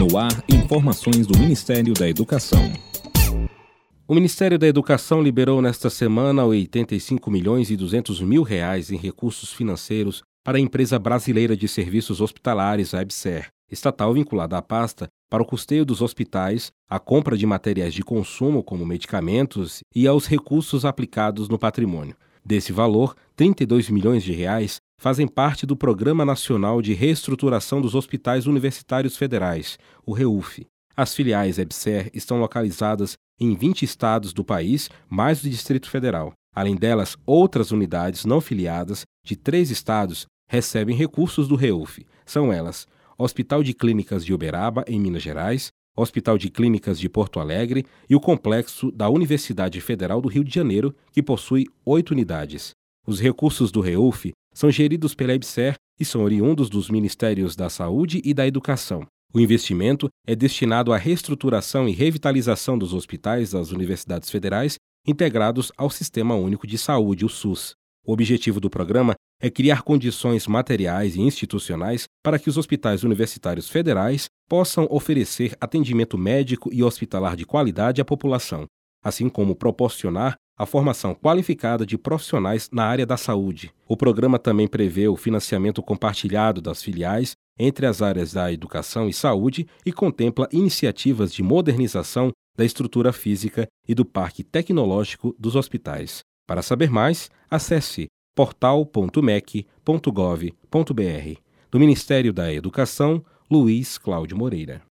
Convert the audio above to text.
No ar, informações do Ministério da Educação. O Ministério da Educação liberou nesta semana R$ 85.200.000 em recursos financeiros para a Empresa Brasileira de Serviços Hospitalares, a EBSER, estatal vinculada à pasta, para o custeio dos hospitais, a compra de materiais de consumo como medicamentos e aos recursos aplicados no patrimônio. Desse valor, R$ 32 milhões fazem parte do Programa Nacional de Reestruturação dos Hospitais Universitários Federais, o REUF. As filiais EBSER estão localizadas em 20 estados do país, mais o Distrito Federal. Além delas, outras unidades não filiadas de 3 estados recebem recursos do REUF. São elas: Hospital de Clínicas de Uberaba, em Minas Gerais, Hospital de Clínicas de Porto Alegre e o Complexo da Universidade Federal do Rio de Janeiro, que possui 8 unidades. Os recursos do REUF são geridos pela EBSER e são oriundos dos Ministérios da Saúde e da Educação. O investimento é destinado à reestruturação e revitalização dos hospitais das universidades federais integrados ao Sistema Único de Saúde, o SUS. O objetivo do programa é criar condições materiais e institucionais para que os hospitais universitários federais possam oferecer atendimento médico e hospitalar de qualidade à população, assim como proporcionar a formação qualificada de profissionais na área da saúde. O programa também prevê o financiamento compartilhado das filiais entre as áreas da educação e saúde e contempla iniciativas de modernização da estrutura física e do parque tecnológico dos hospitais. Para saber mais, acesse portal.mec.gov.br. Do Ministério da Educação, Luiz Cláudio Moreira.